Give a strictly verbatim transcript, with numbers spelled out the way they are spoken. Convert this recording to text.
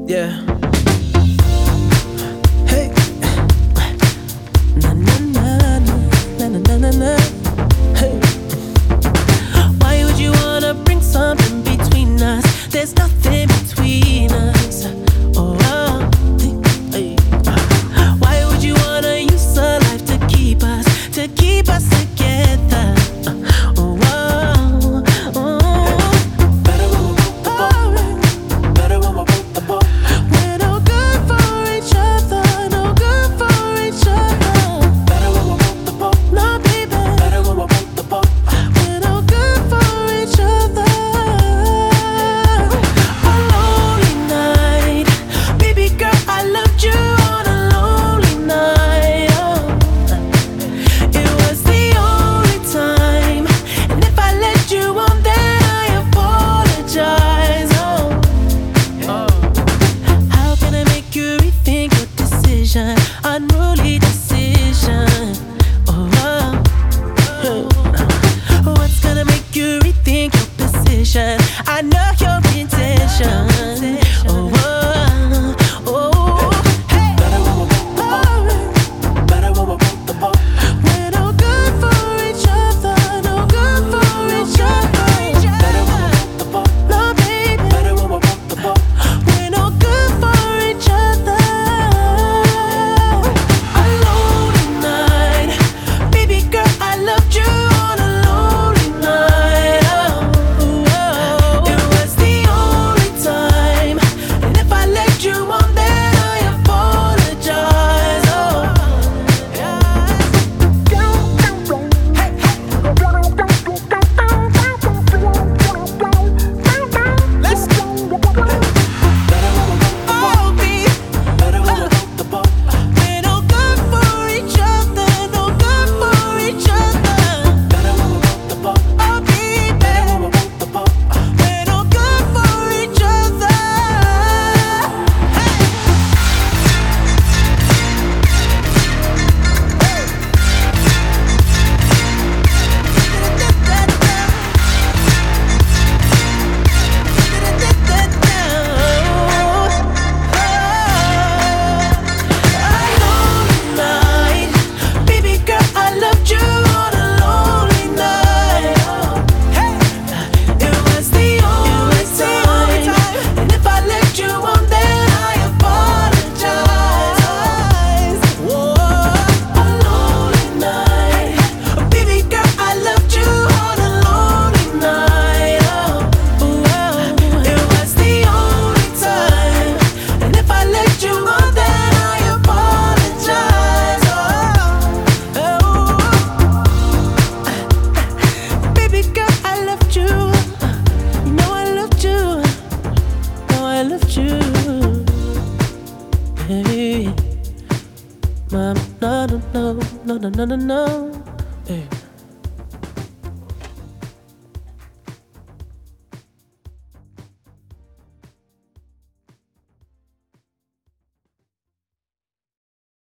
Yeah. Hey. Na na na na na na na na. Hey. Why would you wanna bring something between us? There's nothing between us. Oh, oh. Hey. Why would you wanna use a life to keep us, to keep us together? Oh, oh, oh. Better when we're both apart. Better when we're both apart. We're no good for each other, no good for each other. Better when we're both apart. No, baby. Better when we're both apart. We're no good for each other. A lonely night, baby girl, I loved you on a lonely night. Oh, it was the only time, and if I let you on, then I apologize. Oh, oh. How can I make you rethink your decision? Unruly decision. Oh, oh. Oh. What's gonna make you rethink your position? I know your intention. Oh, oh, oh. Hey. Better when we're both apart. Better when we're both apart. We're no good for each other, no good for each other. Better when we're both apart. No, baby. Better when we're both apart. We're no good for each other. A lonely night, baby girl, I loved you on a lonely night. Oh, oh. It was the only time, and if I let you on, then I apologize. Oh, yeah. Hey, let's go. Better when we're both apart. Better when we're both apart. We're no good for each other, no good for each other. Better when we're both apart. Oh, baby. Better when we're both apart. We're no good for each other. Baby girl, I loved you on a lonely night. Hey, it was the only time, and if I let you on, then I apologize. Whoa, a lonely night. Baby girl, I loved you on a lonely night. Oh, oh, it was the only time, and if I let you on, then I apologize. Oh, oh. Baby girl, I loved you. You know I loved you. Know I loved you. Hey, mom, no, no, no, no, no, no, no, no.